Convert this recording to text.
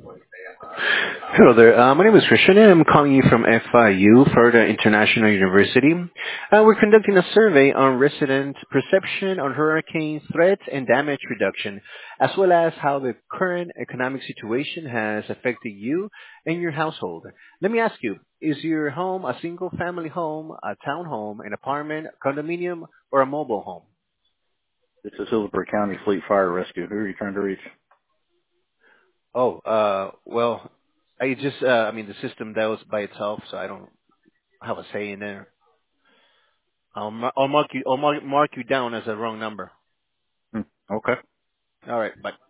Hello there. My name is Christian, and I'm calling you from FIU, Florida International University. We're conducting a survey on resident perception on hurricane threat and damage reduction, as well as how the current economic situation has affected you and your household. Let me ask you, is your home a single-family home, a townhome, an apartment, condominium, or a mobile home? This is Hillsborough County Fleet Fire Rescue. Who are you trying to reach? Oh, well, I mean, the system does by itself, so I don't have a say in there. I'll mark you down as a wrong number. Hmm. Okay. All right, bye.